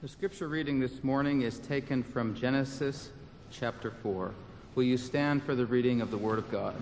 The scripture reading this morning is taken from Genesis chapter 4. Will you stand for the reading of the Word of God?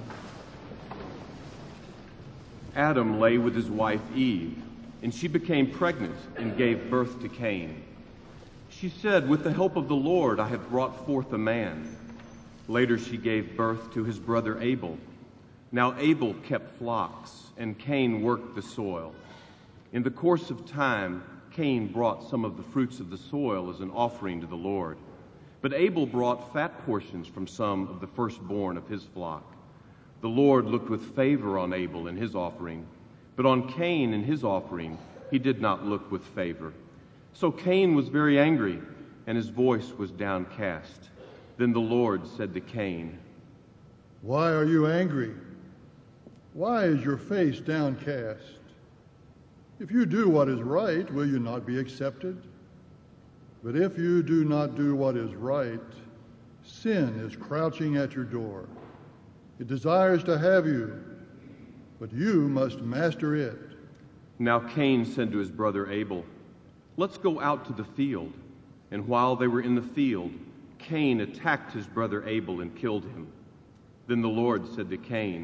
Adam lay with his wife Eve, and she became pregnant and gave birth to Cain. She said, "With the help of the Lord I have brought forth a man." Later she gave birth to his brother Abel. Now Abel kept flocks, and Cain worked the soil. In the course of time, Cain brought some of the fruits of the soil as an offering to the Lord. But Abel brought fat portions from some of the firstborn of his flock. The Lord looked with favor on Abel and his offering, but on Cain and his offering he did not look with favor. So Cain was very angry, and his voice was downcast. Then the Lord said to Cain, "Why are you angry? Why is your face downcast? If you do what is right, will you not be accepted? But if you do not do what is right, sin is crouching at your door. It desires to have you, but you must master it." Now Cain said to his brother Abel, "Let's go out to the field." And while they were in the field, Cain attacked his brother Abel and killed him. Then the Lord said to Cain,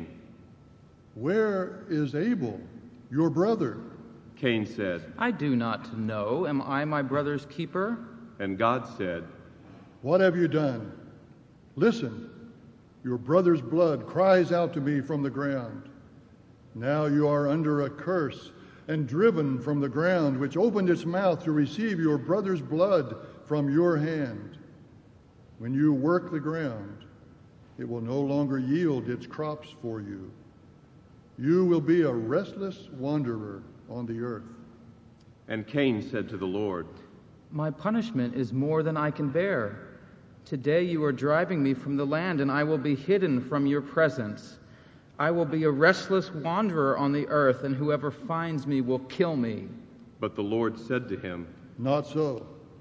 "Where is Abel, your brother?" Cain said, "I do not know. Am I my brother's keeper?" And God said, "What have you done? Listen, your brother's blood cries out to me from the ground. Now you are under a curse and driven from the ground, which opened its mouth to receive your brother's blood from your hand. When you work the ground, it will no longer yield its crops for you. You will be a restless wanderer on the earth." And Cain said to the Lord, "My punishment is more than I can bear. Today you are driving me from the land, and I will be hidden from your presence. I will be a restless wanderer on the earth, and whoever finds me will kill me." But the Lord said to him, Not so.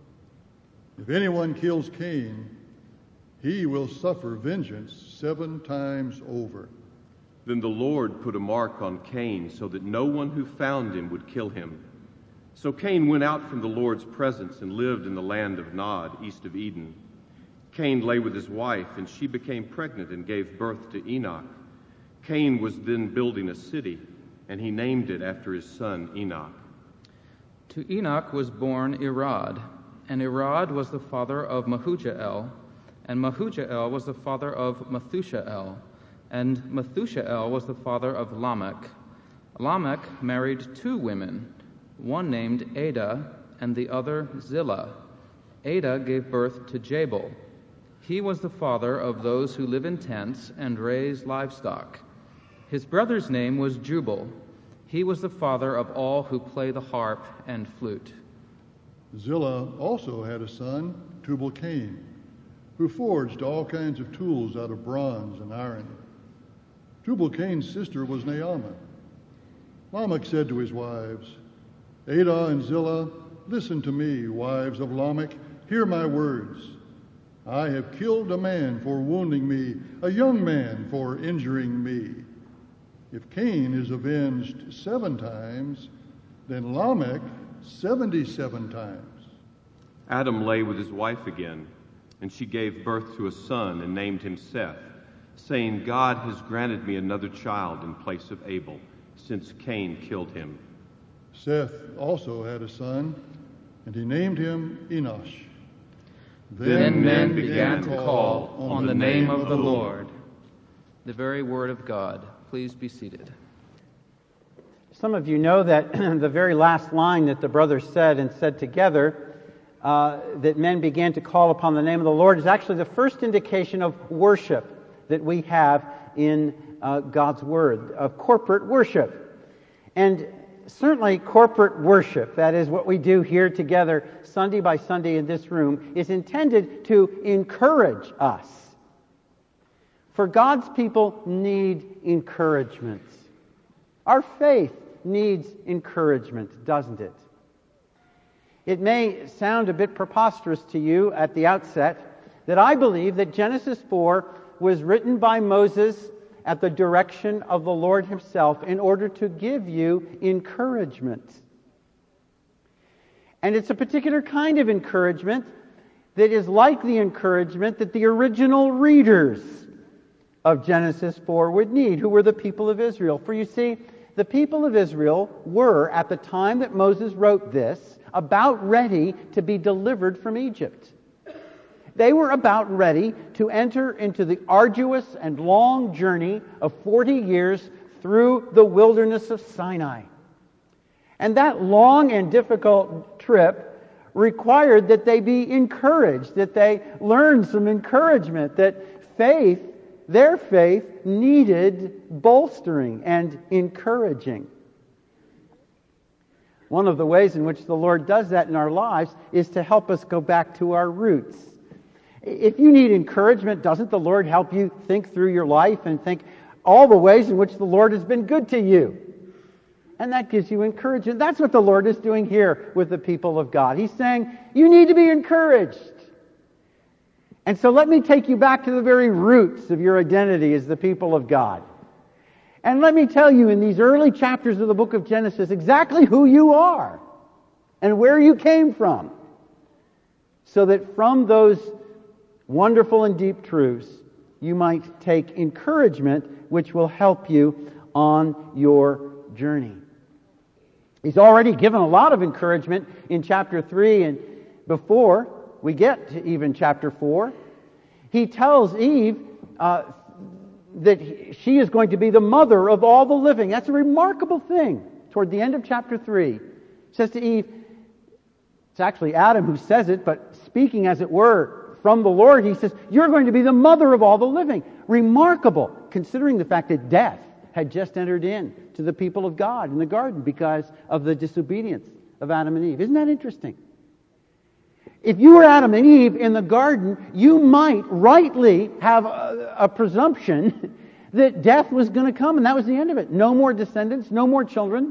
If anyone kills Cain, he will suffer vengeance 7 times over. Then the Lord put a mark on Cain so that no one who found him would kill him. So Cain went out from the Lord's presence and lived in the land of Nod, east of Eden. Cain lay with his wife, and she became pregnant and gave birth to Enoch. Cain was then building a city, and he named it after his son Enoch. To Enoch was born Irad, and Irad was the father of Mehujael, and Mehujael was the father of Methushael, and Methushael was the father of Lamech. Lamech married 2 women, one named Adah and the other Zillah. Adah gave birth to Jabal. He was the father of those who live in tents and raise livestock. His brother's name was Jubal. He was the father of all who play the harp and flute. Zillah also had a son, Tubal-Cain, who forged all kinds of tools out of bronze and iron. Tubal-Cain's sister was Naamah. Lamech said to his wives, "Adah and Zillah, listen to me, wives of Lamech, hear my words. I have killed a man for wounding me, a young man for injuring me. If Cain is avenged 7 times, then Lamech 77 times. Adam lay with his wife again, and she gave birth to a son and named him Seth, saying, "God has granted me another child in place of Abel, since Cain killed him." Seth also had a son, and he named him Enosh. Then men began to call on the name of the Lord. The very word of God. Please be seated. Some of you know that the very last line that the brothers said and said together, that men began to call upon the name of the Lord, is actually the first indication of worship that we have in God's Word, of corporate worship. And certainly corporate worship, that is what we do here together Sunday by Sunday in this room, is intended to encourage us. For God's people need encouragement. Our faith needs encouragement, doesn't it? It may sound a bit preposterous to you at the outset that I believe that Genesis 4 was written by Moses at the direction of the Lord himself in order to give you encouragement. And it's a particular kind of encouragement that is like the encouragement that the original readers of Genesis 4 would need, who were the people of Israel. For you see, the people of Israel were, at the time that Moses wrote this, about ready to be delivered from Egypt. They were about ready to enter into the arduous and long journey of 40 years through the wilderness of Sinai. And that long and difficult trip required that they be encouraged, that they learn some encouragement, that their faith needed bolstering and encouraging. One of the ways in which the Lord does that in our lives is to help us go back to our roots. If you need encouragement, doesn't the Lord help you think through your life and think all the ways in which the Lord has been good to you? And that gives you encouragement. That's what the Lord is doing here with the people of God. He's saying, you need to be encouraged. And so let me take you back to the very roots of your identity as the people of God. And let me tell you in these early chapters of the book of Genesis exactly who you are and where you came from, so that from those wonderful and deep truths you might take encouragement which will help you on your journey. He's already given a lot of encouragement in chapter 3, and before we get to even chapter 4, he tells Eve that she is going to be the mother of all the living. That's a remarkable thing. Toward the end of chapter 3, he says to Eve, it's actually Adam who says it, but speaking as it were from the Lord, he says, you're going to be the mother of all the living. Remarkable, considering the fact that death had just entered in to the people of God in the garden because of the disobedience of Adam and Eve. Isn't that interesting? If you were Adam and Eve in the garden, you might rightly have a presumption that death was going to come, and that was the end of it. No more descendants, no more children.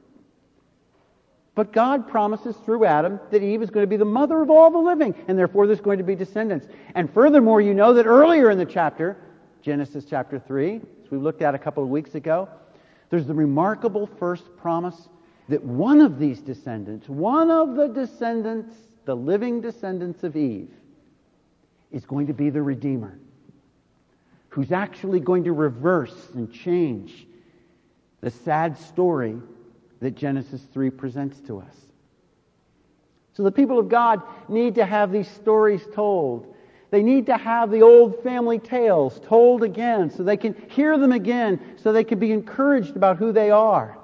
But God promises through Adam that Eve is going to be the mother of all the living, and therefore there's going to be descendants. And furthermore, you know that earlier in the chapter, Genesis chapter 3, as we looked at a couple of weeks ago, there's the remarkable first promise that one of these descendants, one of the descendants, the living descendants of Eve, is going to be the Redeemer, who's actually going to reverse and change the sad story that Genesis 3 presents to us. So the people of God need to have these stories told. They need to have the old family tales told again so they can hear them again, so they can be encouraged about who they are.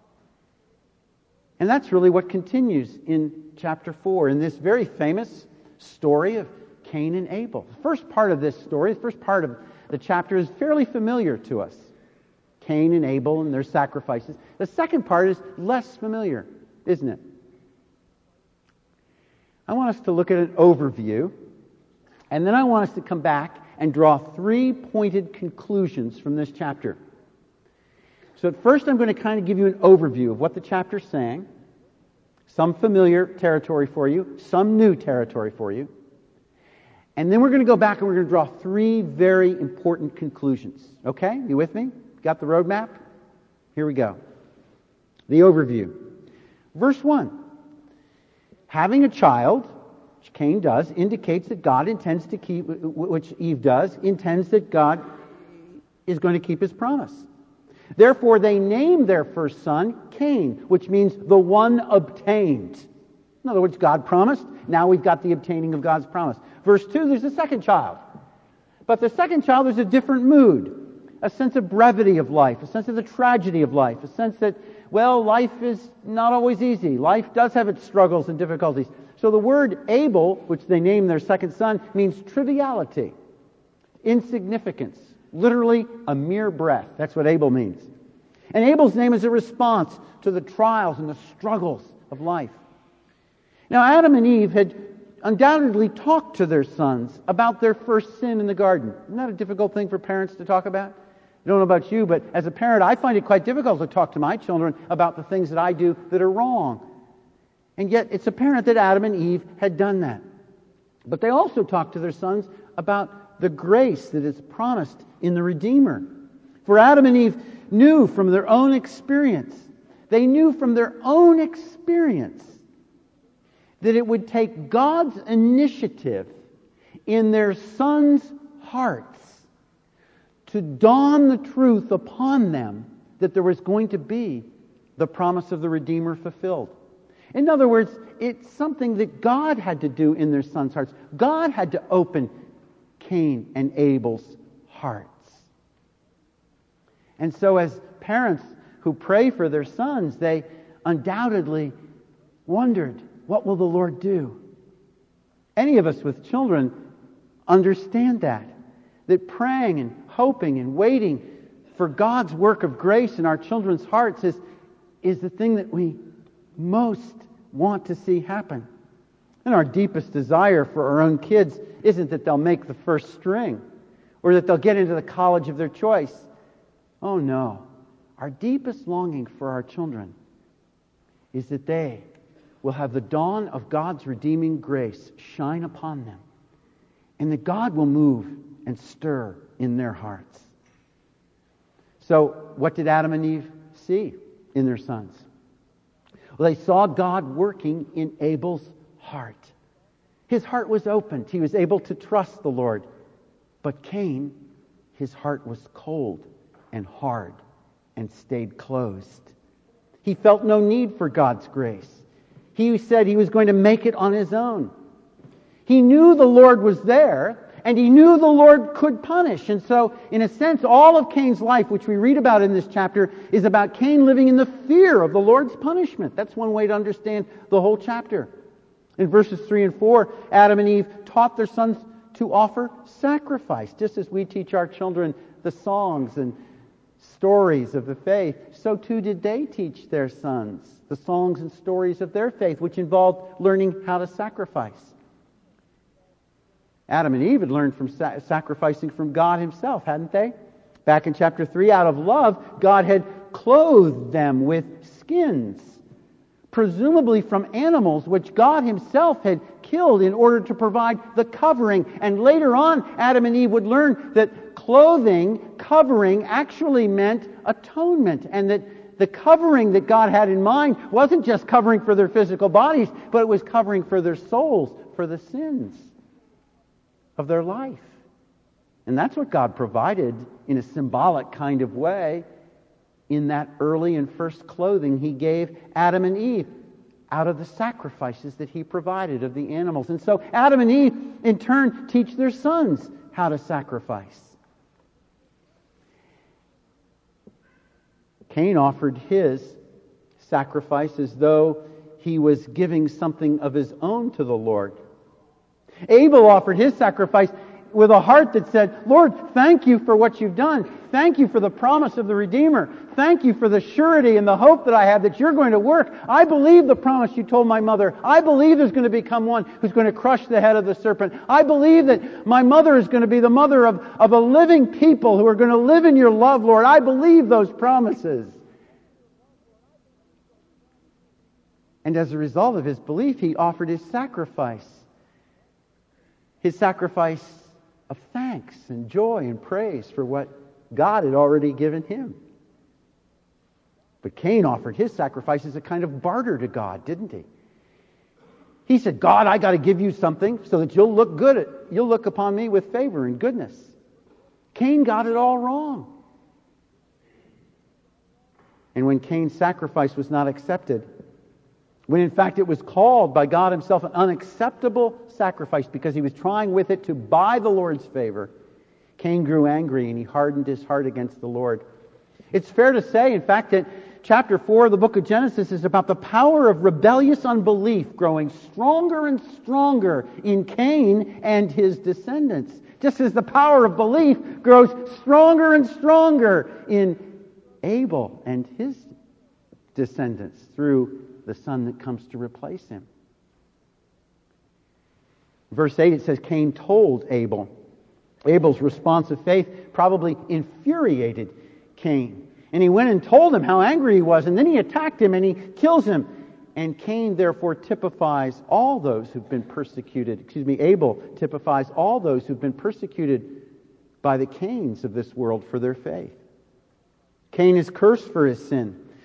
And that's really what continues in chapter 4, in this very famous story of Cain and Abel. The first part of this story, the first part of the chapter is fairly familiar to us. Cain and Abel and their sacrifices. The second part is less familiar, isn't it? I want us to look at an overview, and then I want us to come back and draw 3 pointed conclusions from this chapter. So at first I'm going to kind of give you an overview of what the chapter's saying, some familiar territory for you, some new territory for you, and then we're going to go back and we're going to draw 3 very important conclusions. Okay? You with me? Got the roadmap? Here we go. The overview. Verse 1. Having a child, which Cain does, indicates that God intends to keep, which Eve does, intends that God is going to keep His promise. Therefore, they named their first son Cain, which means the one obtained. In other words, God promised. Now we've got the obtaining of God's promise. Verse 2, there's a second child. But the second child, there's a different mood. A sense of brevity of life, a sense of the tragedy of life, a sense that, well, life is not always easy. Life does have its struggles and difficulties. So the word Abel, which they named their second son, means triviality, insignificance, literally a mere breath. That's what Abel means. And Abel's name is a response to the trials and the struggles of life. Now, Adam and Eve had undoubtedly talked to their sons about their first sin in the garden. Isn't that a difficult thing for parents to talk about? I don't know about you, but as a parent, I find it quite difficult to talk to my children about the things that I do that are wrong. And yet, it's apparent that Adam and Eve had done that. But they also talked to their sons about the grace that is promised in the Redeemer. For Adam and Eve knew from their own experience, that it would take God's initiative in their sons' hearts to dawn the truth upon them that there was going to be the promise of the Redeemer fulfilled. In other words, it's something that God had to do in their sons' hearts. God had to open Cain and Abel's hearts. And so as parents who pray for their sons, they undoubtedly wondered, what will the Lord do? Any of us with children understand that praying and hoping and waiting for God's work of grace in our children's hearts is the thing that we most want to see happen. And our deepest desire for our own kids isn't that they'll make the first string or that they'll get into the college of their choice. Oh no. Our deepest longing for our children is that they will have the dawn of God's redeeming grace shine upon them, and that God will move and stir in their hearts. So, what did Adam and Eve see in their sons? Well, they saw God working in Abel's heart. His heart was opened. He was able to trust the Lord. But Cain, his heart was cold and hard and stayed closed. He felt no need for God's grace. He said he was going to make it on his own. He knew the Lord was there, and he knew the Lord could punish. And so, in a sense, all of Cain's life, which we read about in this chapter, is about Cain living in the fear of the Lord's punishment. That's one way to understand the whole chapter. In verses 3 and 4, Adam and Eve taught their sons to offer sacrifice. Just as we teach our children the songs and stories of the faith, so too did they teach their sons the songs and stories of their faith, which involved learning how to sacrifice. Adam and Eve had learned from sacrificing from God himself, hadn't they? Back in chapter 3, out of love, God had clothed them with skins, presumably from animals which God himself had killed in order to provide the covering. And later on, Adam and Eve would learn that covering actually meant atonement, and that the covering that God had in mind wasn't just covering for their physical bodies, but it was covering for their souls, for the sins of their life. And that's what God provided in a symbolic kind of way in that early and first clothing he gave Adam and Eve out of the sacrifices that he provided of the animals. And so Adam and Eve, in turn, teach their sons how to sacrifice. Cain offered his sacrifice as though he was giving something of his own to the Lord. Abel offered his sacrifice with a heart that said, Lord, thank you for what you've done. Thank you for the promise of the Redeemer. Thank you for the surety and the hope that I have that you're going to work. I believe the promise you told my mother. I believe there's going to become one who's going to crush the head of the serpent. I believe that my mother is going to be the mother of a living people who are going to live in your love, Lord. I believe those promises. And as a result of his belief, he offered his sacrifice. His sacrifice of thanks and joy and praise for what God had already given him. But Cain offered his sacrifice as a kind of barter to God, didn't he? He said, God, I got to give you something so that you'll look upon me with favor and goodness. Cain got it all wrong. And when Cain's sacrifice was not accepted, when in fact it was called by God himself an unacceptable sacrifice because he was trying with it to buy the Lord's favor, Cain grew angry and he hardened his heart against the Lord. It's fair to say, in fact, that chapter 4 of the book of Genesis is about the power of rebellious unbelief growing stronger and stronger in Cain and his descendants, just as the power of belief grows stronger and stronger in Abel and his descendants through the son that comes to replace him. Verse 8, it says, Cain told Abel. Abel's response of faith probably infuriated Cain. And he went and told him how angry he was, and then he attacked him and he kills him. And Cain therefore typifies all those who've been persecuted. Abel typifies all those who've been persecuted by the Cains of this world for their faith. Cain is cursed for his sin.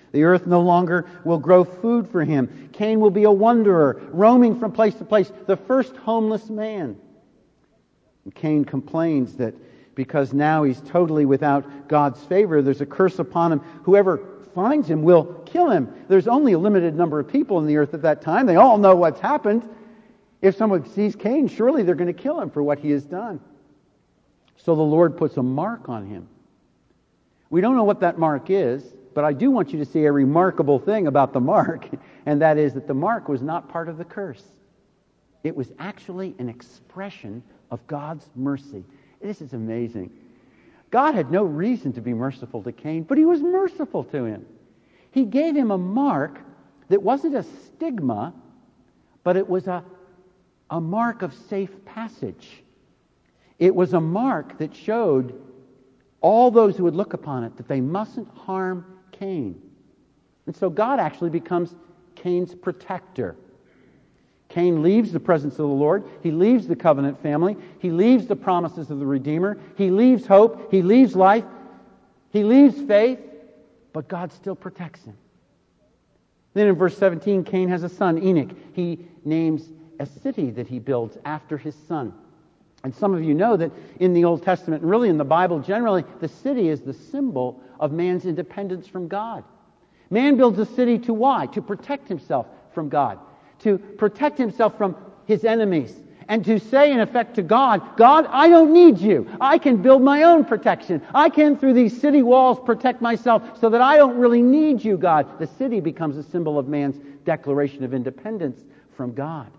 The earth no longer will grow food for him. Cain will be a wanderer, roaming from place to place, the first homeless man. And Cain complains that because now he's totally without God's favor, there's a curse upon him. Whoever finds him will kill him. There's only a limited number of people on the earth at that time. They all know what's happened. If someone sees Cain, surely they're going to kill him for what he has done. So the Lord puts a mark on him. We don't know what that mark is, but I do want you to see a remarkable thing about the mark, and that is that the mark was not part of the curse. It was actually an expression of God's mercy. This is amazing. God had no reason to be merciful to Cain, but he was merciful to him. He gave him a mark that wasn't a stigma, but it was a mark of safe passage. It was a mark that showed all those who would look upon it that they mustn't harm Cain. And so God actually becomes Cain's protector. Cain leaves the presence of the Lord. He leaves the covenant family. He leaves the promises of the Redeemer. He leaves hope. He leaves life. He leaves faith. But God still protects him. Then in verse 17, Cain has a son, Enoch. He names a city that he builds after his son. And some of you know that in the Old Testament, and really in the Bible generally, the city is the symbol of man's independence from God. Man builds a city to why? To protect himself from God. To protect himself from his enemies. And to say, in effect, to God, God, I don't need you. I can build my own protection. I can, through these city walls, protect myself so that I don't really need you, God. The city becomes a symbol of man's declaration of independence from God.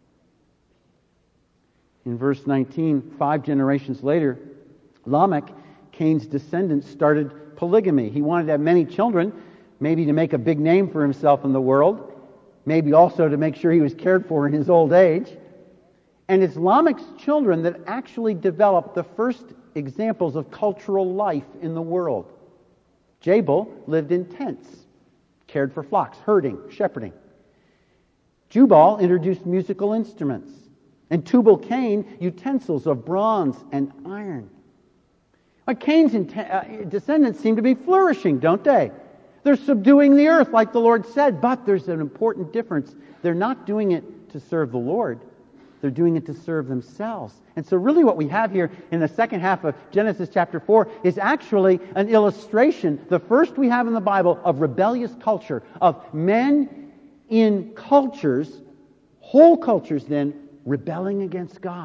In verse 19, 5 generations later, Lamech, Cain's descendants, started polygamy. He wanted to have many children, maybe to make a big name for himself in the world, maybe also to make sure he was cared for in his old age. And it's Lamech's children that actually developed the first examples of cultural life in the world. Jabal lived in tents, cared for flocks, herding, shepherding. Jubal introduced musical instruments. And Tubal-Cain, utensils of bronze and iron. But Cain's descendants seem to be flourishing, don't they? They're subduing the earth like the Lord said, but there's an important difference. They're not doing it to serve the Lord. They're doing it to serve themselves. And so really what we have here in the second half of Genesis chapter 4 is actually an illustration, the first we have in the Bible, of rebellious culture, of men in cultures, whole cultures then, rebelling against God.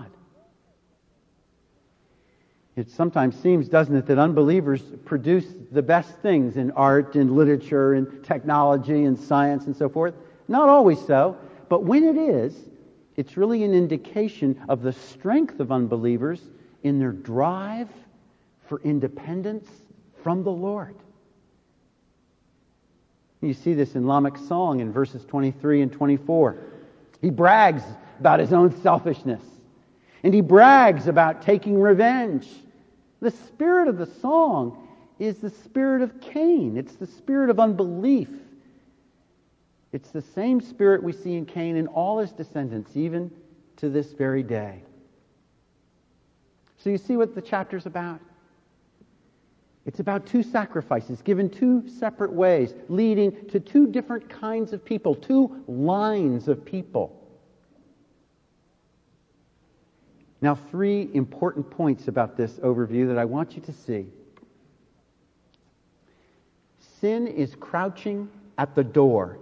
It sometimes seems, doesn't it, that unbelievers produce the best things in art and literature and technology and science and so forth. Not always so, but when it is, it's really an indication of the strength of unbelievers in their drive for independence from the Lord. You see this in Lamech's song in verses 23 and 24. He brags about his own selfishness. And he brags about taking revenge. The spirit of the song is the spirit of Cain. It's the spirit of unbelief. It's the same spirit we see in Cain and all his descendants, even to this very day. So you see what the chapter's about? It's about two sacrifices given two separate ways, leading to two different kinds of people, two lines of people. Now, 3 important points about this overview that I want you to see. Sin is crouching at the door.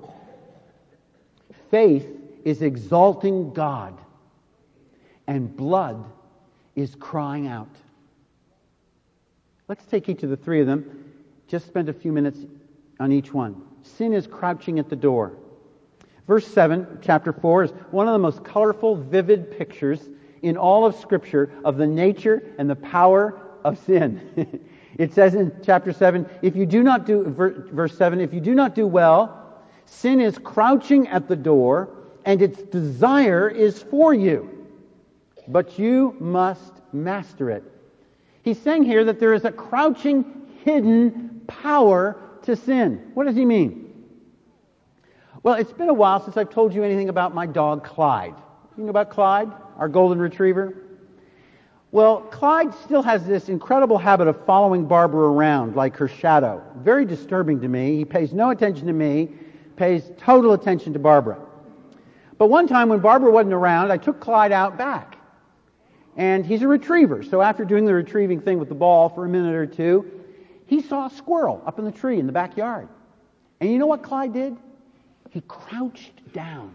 Faith is exalting God. And blood is crying out. Let's take each of the 3 of them. Just spend a few minutes on each one. Sin is crouching at the door. Verse 7, chapter 4, is one of the most colorful, vivid pictures in all of Scripture of the nature and the power of sin. It says in chapter 7, verse 7, if you do not do well, sin is crouching at the door, and its desire is for you. But you must master it. He's saying here that there is a crouching, hidden power to sin. What does he mean? Well, it's been a while since I've told you anything about my dog, Clyde. You know about Clyde, our golden retriever? Well, Clyde still has this incredible habit of following Barbara around like her shadow. Very disturbing to me. He pays no attention to me, pays total attention to Barbara. But one time when Barbara wasn't around, I took Clyde out back. And he's a retriever, so after doing the retrieving thing with the ball for a minute or two, he saw a squirrel up in the tree in the backyard. And you know what Clyde did? He crouched down.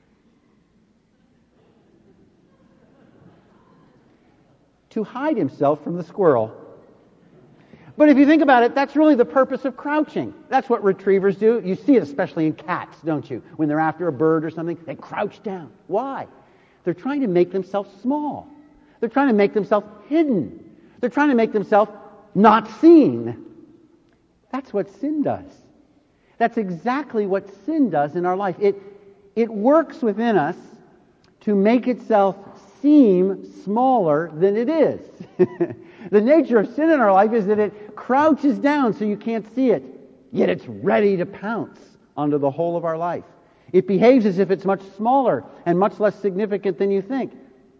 To hide himself from the squirrel. But if you think about it, that's really the purpose of crouching. That's what retrievers do. You see it especially in cats, don't you? When they're after a bird or something, they crouch down. Why? They're trying to make themselves small. They're trying to make themselves hidden. They're trying to make themselves not seen. That's what sin does. That's exactly what sin does in our life. It works within us to make itself seem smaller than it is. The nature of sin in our life is that it crouches down so you can't see it, yet it's ready to pounce onto the whole of our life. It behaves as if it's much smaller and much less significant than you think.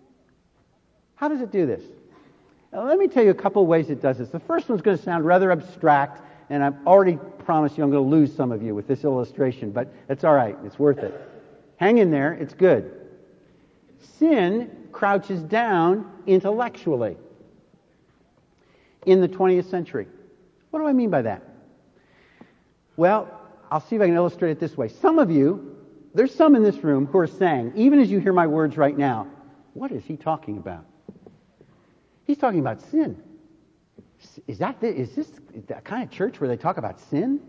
How does it do this? Now, let me tell you a couple of ways it does this. The first one's going to sound rather abstract, and I've already promised you I'm going to lose some of you with this illustration, but that's all right. It's worth it. Hang in there. It's good. Sin crouches down intellectually in the 20th century. What do I mean by that? Well, I'll see if I can illustrate it this way. Some of you, there's some in this room who are saying, even as you hear my words right now, what is he talking about? He's talking about sin. Is this the kind of church where they talk about sin?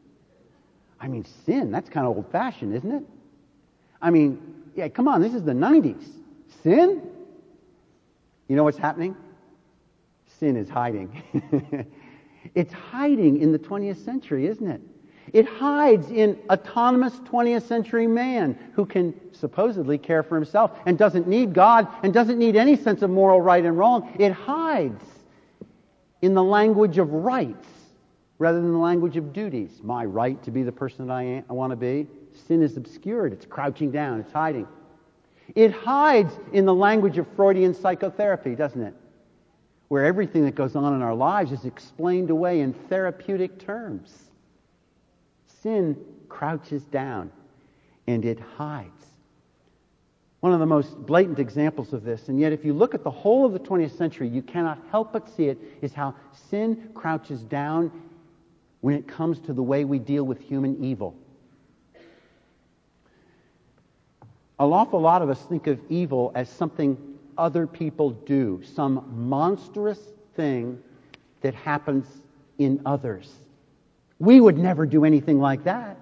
I mean, sin, that's kind of old-fashioned, isn't it? I mean, yeah, come on, this is the 90s. Sin? You know what's happening? Sin is hiding. It's hiding in the 20th century, isn't it? It hides in autonomous 20th century man who can supposedly care for himself and doesn't need God and doesn't need any sense of moral right and wrong. It hides in the language of rights rather than the language of duties. My right to be the person that I want to be. Sin is obscured. It's crouching down. It's hiding. It hides in the language of Freudian psychotherapy, doesn't it? Where everything that goes on in our lives is explained away in therapeutic terms. Sin crouches down and it hides. One of the most blatant examples of this, and yet if you look at the whole of the 20th century, you cannot help but see it, is how sin crouches down when it comes to the way we deal with human evil. An awful lot of us think of evil as something other people do, some monstrous thing that happens in others. We would never do anything like that.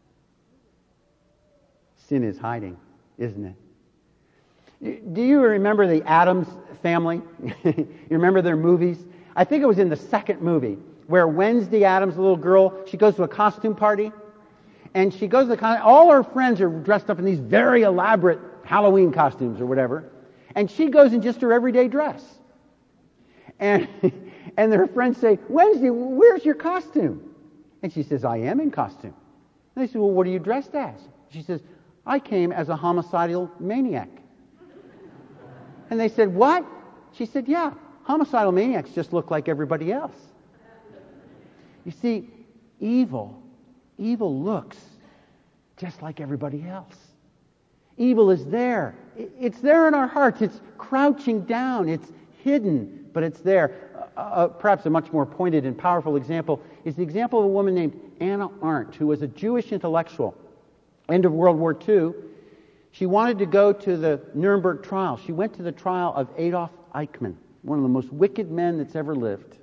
Sin is hiding, isn't it? Do you remember the Addams Family? You remember their movies? I think it was in the second movie where Wednesday Addams, the little girl, she goes to a costume party. And she goes to the all her friends are dressed up in these very elaborate Halloween costumes or whatever. And she goes in just her everyday dress. And her friends say, Wednesday, where's your costume? And she says, I am in costume. And they say, well, what are you dressed as? She says, I came as a homicidal maniac. And they said, what? She said, yeah, homicidal maniacs just look like everybody else. You see, evil looks just like everybody else. Evil is there. It's there in our hearts. It's crouching down. It's hidden, but it's there. Perhaps a much more pointed and powerful example is the example of a woman named Anna Arendt, who was a Jewish intellectual. End of World War II. She wanted to go to the Nuremberg trial. She went to the trial of Adolf Eichmann, one of the most wicked men that's ever lived.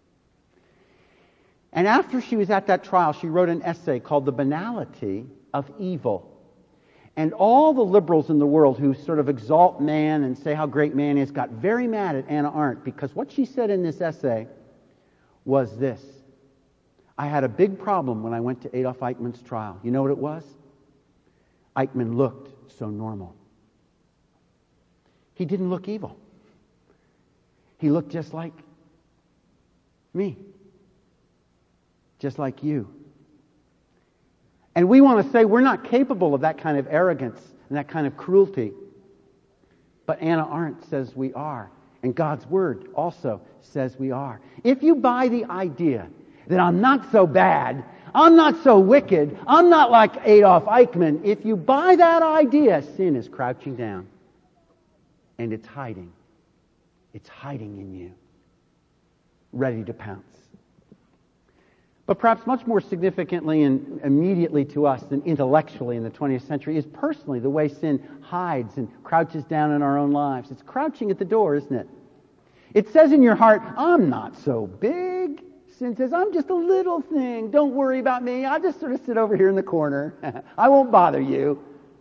And after she was at that trial, she wrote an essay called The Banality of Evil. And all the liberals in the world who sort of exalt man and say how great man is got very mad at Anna Arendt because what she said in this essay was this. I had a big problem when I went to Adolf Eichmann's trial. You know what it was? Eichmann looked so normal. He didn't look evil. He looked just like me. Just like you. And we want to say we're not capable of that kind of arrogance and that kind of cruelty. But Anna Arendt says we are. And God's Word also says we are. If you buy the idea that I'm not so bad, I'm not so wicked, I'm not like Adolf Eichmann, if you buy that idea, sin is crouching down. And it's hiding. It's hiding in you, ready to pounce. But perhaps much more significantly and immediately to us than intellectually in the 20th century is personally the way sin hides and crouches down in our own lives. It's crouching at the door, isn't it? It says in your heart, I'm not so big. Sin says, I'm just a little thing. Don't worry about me. I'll just sort of sit over here in the corner. I won't bother you.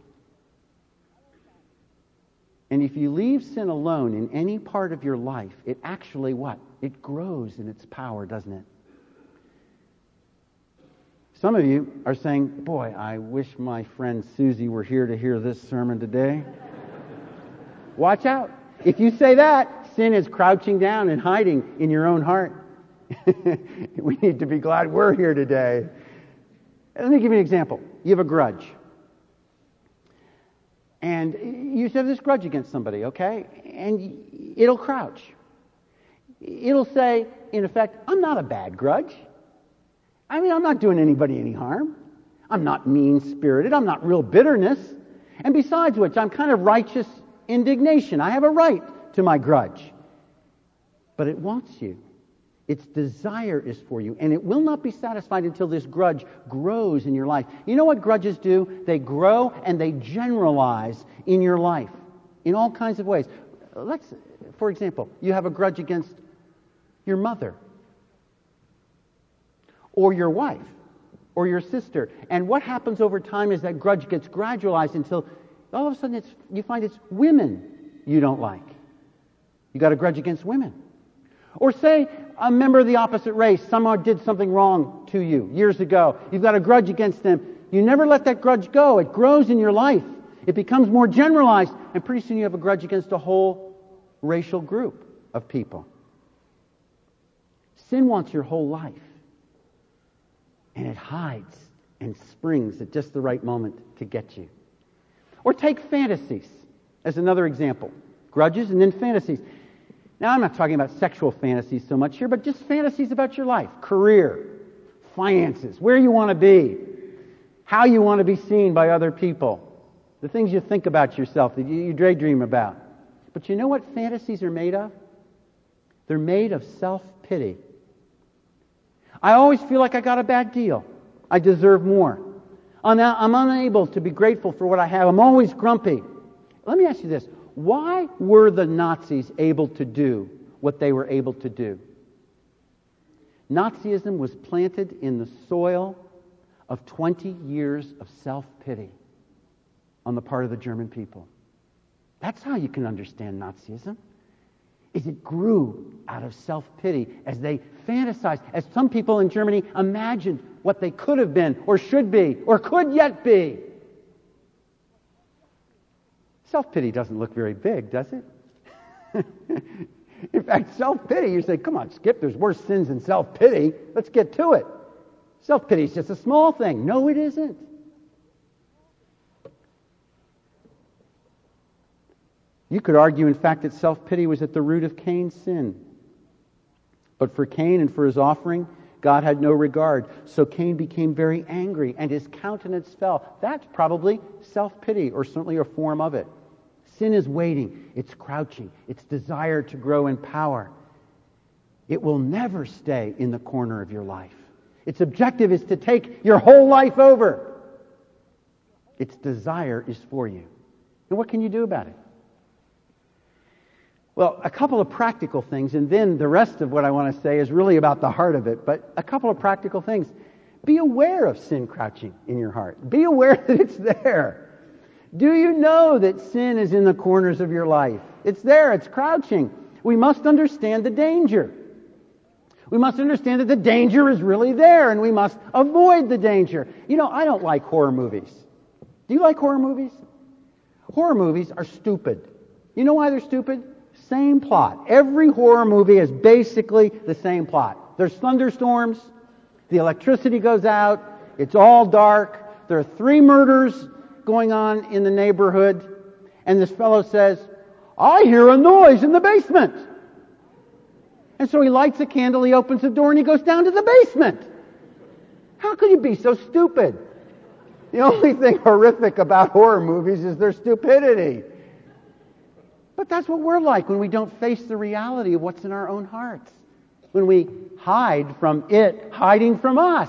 And if you leave sin alone in any part of your life, it actually what? It grows in its power, doesn't it? Some of you are saying, boy, I wish my friend Susie were here to hear this sermon today. Watch out. If you say that, sin is crouching down and hiding in your own heart. We need to be glad we're here today. Let me give you an example. You have a grudge. And you have this grudge against somebody, okay? And it'll crouch. It'll say, in effect, I'm not a bad grudge. I mean, I'm not doing anybody any harm. I'm not mean-spirited. I'm not real bitterness. And besides which, I'm kind of righteous indignation. I have a right to my grudge. But it wants you. Its desire is for you. And it will not be satisfied until this grudge grows in your life. You know what grudges do? They grow and they generalize in your life in all kinds of ways. For example, you have a grudge against your mother, or your wife, or your sister. And what happens over time is that grudge gets gradualized until all of a sudden you find it's women you don't like. You got a grudge against women. Or say a member of the opposite race somehow did something wrong to you years ago. You've got a grudge against them. You never let that grudge go. It grows in your life. It becomes more generalized. And pretty soon you have a grudge against a whole racial group of people. Sin wants your whole life. And it hides and springs at just the right moment to get you. Or take fantasies as another example. Grudges and then fantasies. Now, I'm not talking about sexual fantasies so much here, but just fantasies about your life, career, finances, where you want to be, how you want to be seen by other people, the things you think about yourself, that you daydream about. But you know what fantasies are made of? They're made of self-pity. I always feel like I got a bad deal. I deserve more. I'm unable to be grateful for what I have. I'm always grumpy. Let me ask you this. Why were the Nazis able to do what they were able to do? Nazism was planted in the soil of 20 years of self-pity on the part of the German people. That's how you can understand Nazism. Is it grew out of self-pity as they fantasized, as some people in Germany imagined what they could have been, or should be, or could yet be. Self-pity doesn't look very big, does it? In fact, self-pity, you say, come on, Skip, there's worse sins than self-pity. Let's get to it. Self-pity is just a small thing. No, it isn't. You could argue, in fact, that self-pity was at the root of Cain's sin. But for Cain and for his offering, God had no regard. So Cain became very angry, and his countenance fell. That's probably self-pity, or certainly a form of it. Sin is waiting. It's crouching. Its desire to grow in power. It will never stay in the corner of your life. Its objective is to take your whole life over. Its desire is for you. And what can you do about it? Well, a couple of practical things, and then the rest of what I want to say is really about the heart of it, but a couple of practical things. Be aware of sin crouching in your heart. Be aware that it's there. Do you know that sin is in the corners of your life? It's there, it's crouching. We must understand the danger. We must understand that the danger is really there, and we must avoid the danger. You know, I don't like horror movies. Do you like horror movies? Horror movies are stupid. You know why they're stupid? Same plot. Every horror movie is basically the same plot. There's thunderstorms, the electricity goes out, it's all dark, there are 3 murders going on in the neighborhood, and this fellow says, I hear a noise in the basement. And so he lights a candle, he opens the door, and he goes down to the basement. How could you be so stupid? The only thing horrific about horror movies is their stupidity. But that's what we're like when we don't face the reality of what's in our own hearts. When we hide from it hiding from us.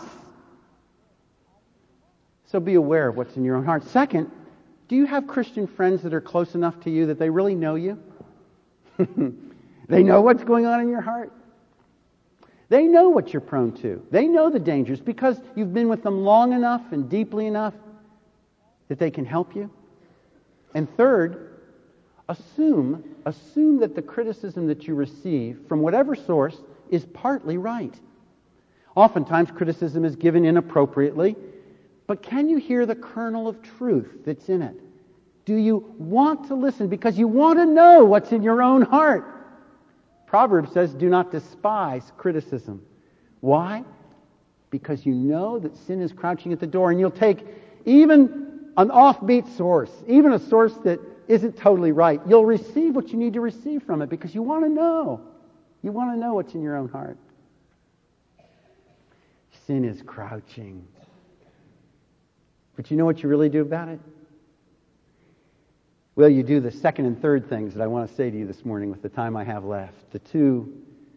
So be aware of what's in your own heart. Second, do you have Christian friends that are close enough to you that they really know you? They know what's going on in your heart. They know what you're prone to. They know the dangers because you've been with them long enough and deeply enough that they can help you. And third, assume that the criticism that you receive from whatever source is partly right. Oftentimes criticism is given inappropriately, but can you hear the kernel of truth that's in it? Do you want to listen because you want to know what's in your own heart? Proverbs says, do not despise criticism. Why? Because you know that sin is crouching at the door, and you'll take even an offbeat source, even a source that isn't totally right. You'll receive what you need to receive from it because you want to know. You want to know what's in your own heart. Sin is crouching. But you know what you really do about it? Well, you do the second and third things that I want to say to you this morning with the time I have left. The two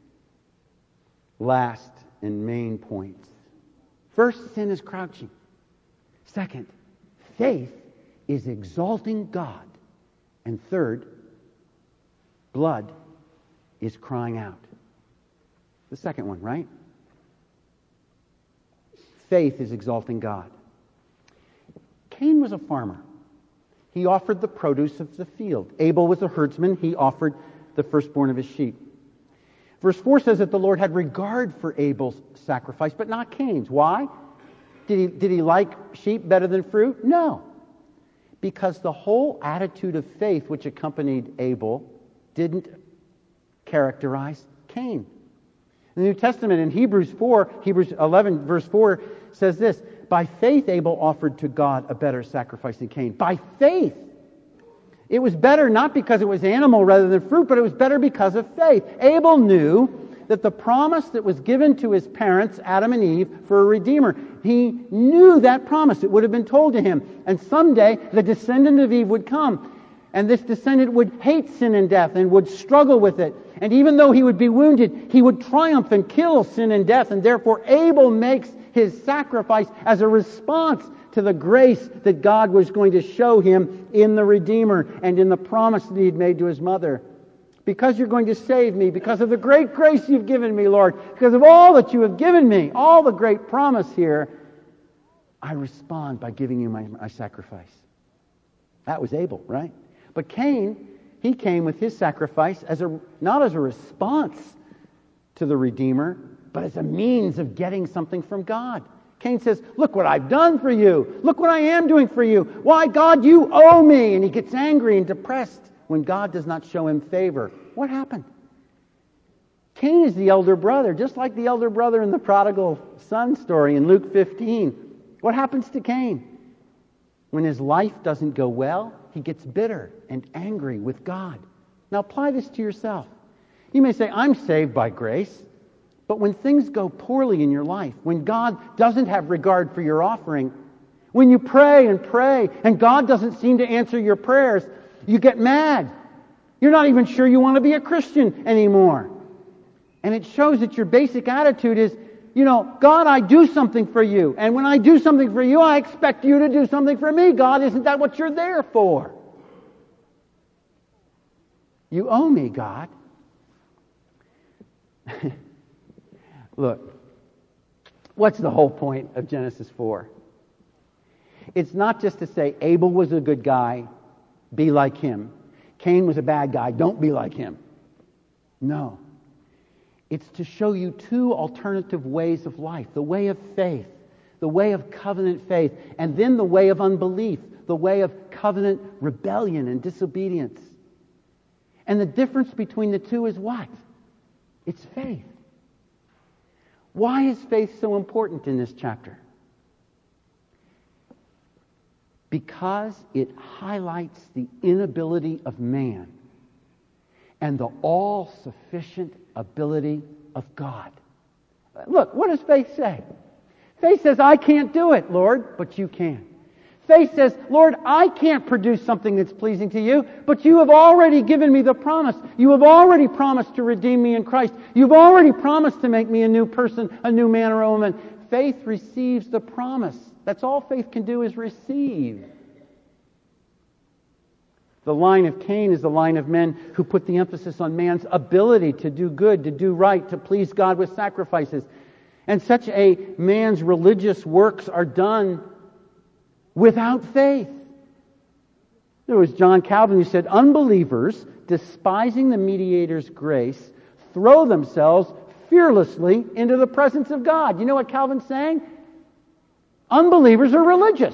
last and main points. First, sin is crouching. Second, faith is exalting God. And third, blood is crying out. The second one, right? Faith is exalting God. Cain was a farmer. He offered the produce of the field. Abel was a herdsman. He offered the firstborn of his sheep. Verse 4 says that the Lord had regard for Abel's sacrifice, but not Cain's. Why? Did he like sheep better than fruit? No. Because the whole attitude of faith which accompanied Abel didn't characterize Cain. In the New Testament, in Hebrews 11, verse 4, says this, by faith Abel offered to God a better sacrifice than Cain. By faith. It was better not because it was animal rather than fruit, but it was better because of faith. Abel knew that the promise that was given to his parents, Adam and Eve, for a Redeemer, he knew that promise. It would have been told to him. And someday the descendant of Eve would come. And this descendant would hate sin and death and would struggle with it. And even though he would be wounded, he would triumph and kill sin and death. And therefore Abel makes his sacrifice as a response to the grace that God was going to show him in the Redeemer and in the promise that he had made to his mother. Because you're going to save me, because of the great grace you've given me, Lord, because of all that you have given me, all the great promise here, I respond by giving you my sacrifice. That was Abel, right? But Cain, he came with his sacrifice not as a response to the Redeemer, but as a means of getting something from God. Cain says, look what I've done for you. Look what I am doing for you. Why, God, you owe me. And he gets angry and depressed when God does not show him favor. What happened? Cain is the elder brother, just like the elder brother in the prodigal son story in Luke 15. What happens to Cain? When his life doesn't go well, he gets bitter and angry with God. Now apply this to yourself. You may say, I'm saved by grace. But when things go poorly in your life, when God doesn't have regard for your offering, when you pray and God doesn't seem to answer your prayers, you get mad. You're not even sure you want to be a Christian anymore. And it shows that your basic attitude is, God, I do something for you. And when I do something for you, I expect you to do something for me. God, isn't that what you're there for? You owe me, God. Look, what's the whole point of Genesis 4? It's not just to say Abel was a good guy, be like him. Cain was a bad guy, don't be like him. No. It's to show you two alternative ways of life. The way of faith, the way of covenant faith, and then the way of unbelief, the way of covenant rebellion and disobedience. And the difference between the two is what? It's faith. Why is faith so important in this chapter? Because it highlights the inability of man and the all-sufficient ability of God. Look, what does faith say? Faith says, I can't do it, Lord, but you can. Faith says, Lord, I can't produce something that's pleasing to you, but you have already given me the promise. You have already promised to redeem me in Christ. You've already promised to make me a new person, a new man or a woman. Faith receives the promise. That's all faith can do, is receive. The line of Cain is the line of men who put the emphasis on man's ability to do good, to do right, to please God with sacrifices. And such a man's religious works are done without faith. There was John Calvin who said, unbelievers, despising the mediator's grace, throw themselves fearlessly into the presence of God. You know what Calvin's saying? Unbelievers are religious.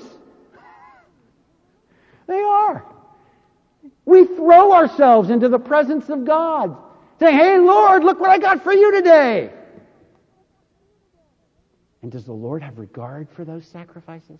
They are. We throw ourselves into the presence of God. Say, hey Lord, look what I got for you today. And does the Lord have regard for those sacrifices?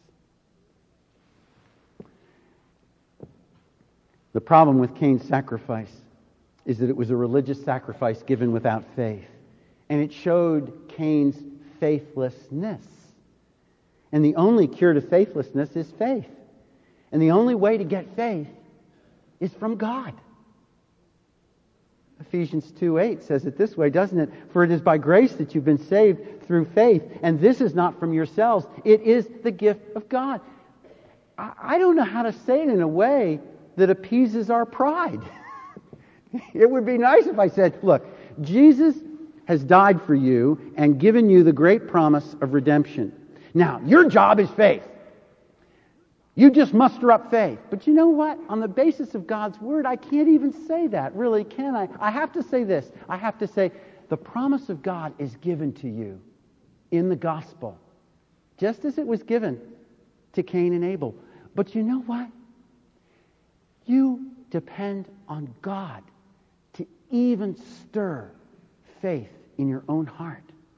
The problem with Cain's sacrifice is that it was a religious sacrifice given without faith. And it showed Cain's faithlessness. And the only cure to faithlessness is faith. And the only way to get faith is from God. Ephesians 2:8 says it this way, doesn't it? For it is by grace that you've been saved through faith, and this is not from yourselves. It is the gift of God. I don't know how to say it in a way that appeases our pride. It would be nice if I said, look, Jesus has died for you and given you the great promise of redemption. Now, your job is faith. You just muster up faith. But you know what? On the basis of God's Word, I can't even say that, really, can I? I have to say this. I have to say, the promise of God is given to you in the gospel, just as it was given to Cain and Abel. But you know what? You depend on God to even stir faith in your own heart.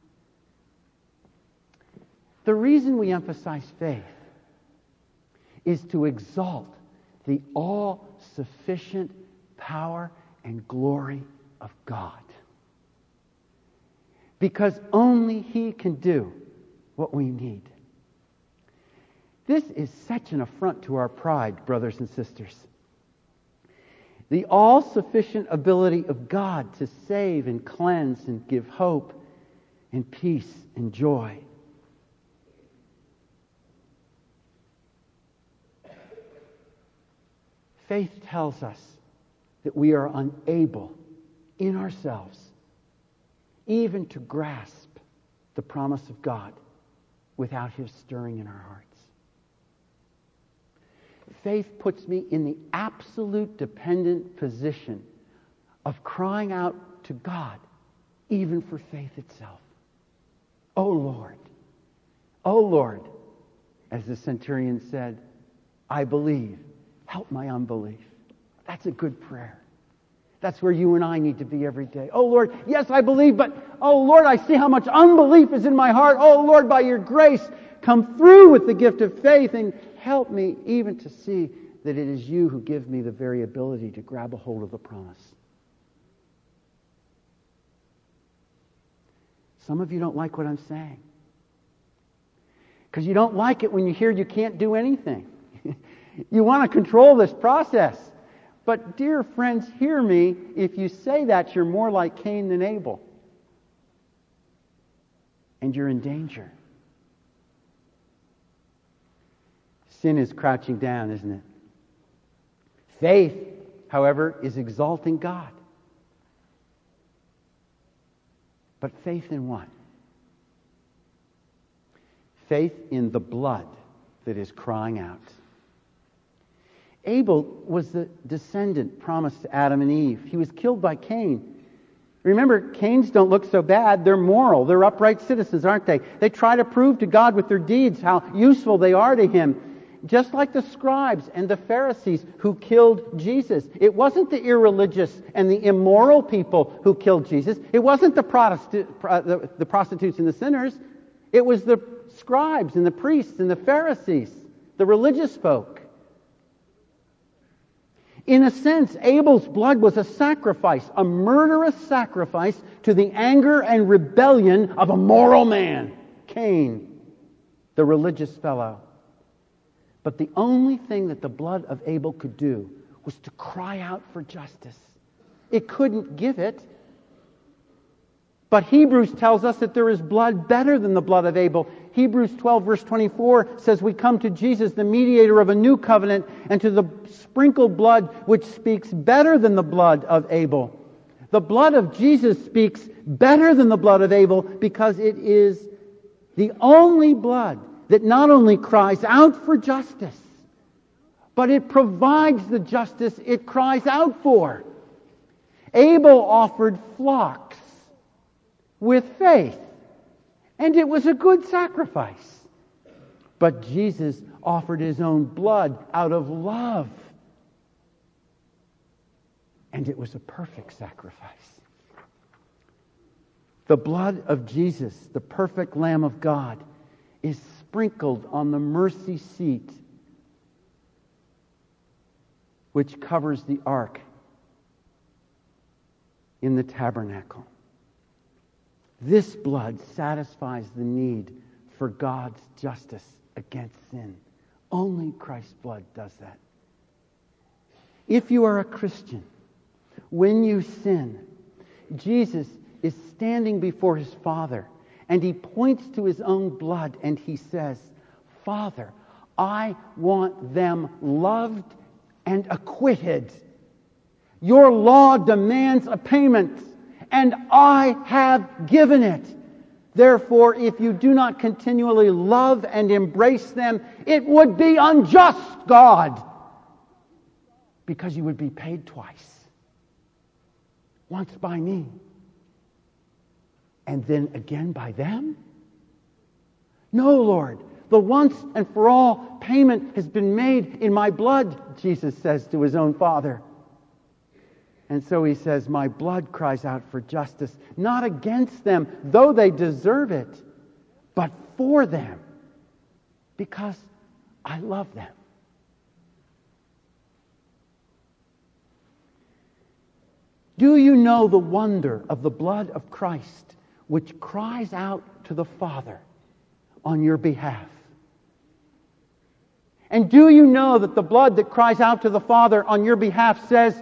The reason we emphasize faith is to exalt the all-sufficient power and glory of God. Because only He can do what we need. This is such an affront to our pride, brothers and sisters. The all-sufficient ability of God to save and cleanse and give hope and peace and joy. Faith tells us that we are unable in ourselves even to grasp the promise of God without His stirring in our hearts. Faith puts me in the absolute dependent position of crying out to God, even for faith itself. Oh Lord, as the centurion said, I believe, help my unbelief. That's a good prayer. That's where you and I need to be every day. Oh Lord, yes, I believe, but oh Lord, I see how much unbelief is in my heart. Oh Lord, by your grace, come through with the gift of faith and help me even to see that it is you who give me the very ability to grab a hold of the promise. Some of you don't like what I'm saying. Because you don't like it when you hear you can't do anything. You want to control this process. But dear friends, hear me. If you say that, you're more like Cain than Abel. And you're in danger. Sin is crouching down, isn't it? Faith, however, is exalting God. But faith in what? Faith in the blood that is crying out. Abel was the descendant promised to Adam and Eve. He was killed by Cain. Remember, Cain's don't look so bad. They're moral. They're upright citizens, aren't they? They try to prove to God with their deeds how useful they are to Him. Just like the scribes and the Pharisees who killed Jesus. It wasn't the irreligious and the immoral people who killed Jesus. It wasn't the prostitutes and the sinners. It was the scribes and the priests and the Pharisees, the religious folk. In a sense, Abel's blood was a sacrifice, a murderous sacrifice to the anger and rebellion of a moral man, Cain, the religious fellow. But the only thing that the blood of Abel could do was to cry out for justice. It couldn't give it. But Hebrews tells us that there is blood better than the blood of Abel. Hebrews 12 verse 24 says we come to Jesus, the mediator of a new covenant, and to the sprinkled blood which speaks better than the blood of Abel. The blood of Jesus speaks better than the blood of Abel because it is the only blood that not only cries out for justice, but it provides the justice it cries out for. Abel offered flocks with faith, and it was a good sacrifice. But Jesus offered his own blood out of love, and it was a perfect sacrifice. The blood of Jesus, the perfect Lamb of God, is sprinkled on the mercy seat which covers the ark in the tabernacle. This blood satisfies the need for God's justice against sin. Only Christ's blood does that. If you are a Christian, when you sin, Jesus is standing before his Father, and he points to his own blood and he says, Father, I want them loved and acquitted. Your law demands a payment, and I have given it. Therefore, if you do not continually love and embrace them, it would be unjust, God, because you would be paid twice. Once by me, and then again by them? No, Lord. The once and for all payment has been made in my blood, Jesus says to his own Father. And so he says, my blood cries out for justice, not against them, though they deserve it, but for them, because I love them. Do you know the wonder of the blood of Christ, which cries out to the Father on your behalf? And do you know that the blood that cries out to the Father on your behalf says,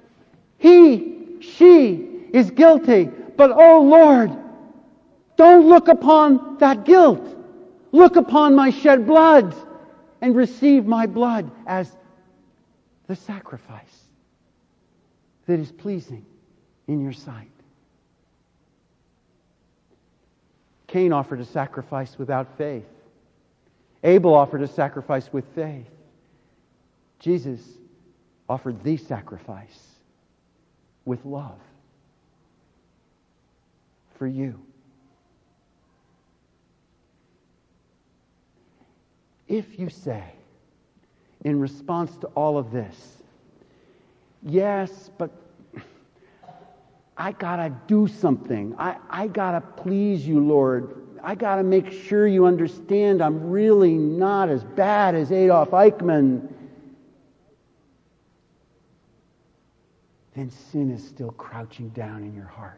she is guilty, but oh Lord, don't look upon that guilt. Look upon my shed blood and receive my blood as the sacrifice that is pleasing in your sight. Cain offered a sacrifice without faith. Abel offered a sacrifice with faith. Jesus offered the sacrifice with love for you. If you say, in response to all of this, yes, but I gotta do something. I gotta please you, Lord. I gotta make sure you understand I'm really not as bad as Adolf Eichmann. Then sin is still crouching down in your heart.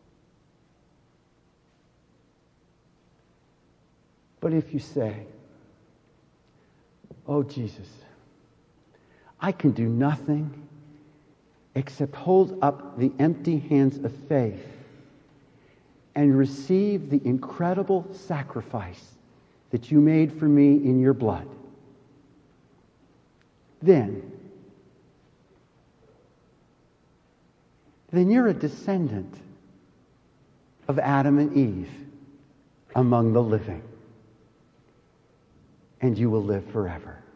But if you say, oh Jesus, I can do nothing except hold up the empty hands of faith and receive the incredible sacrifice that you made for me in your blood, then you're a descendant of Adam and Eve among the living, and you will live forever.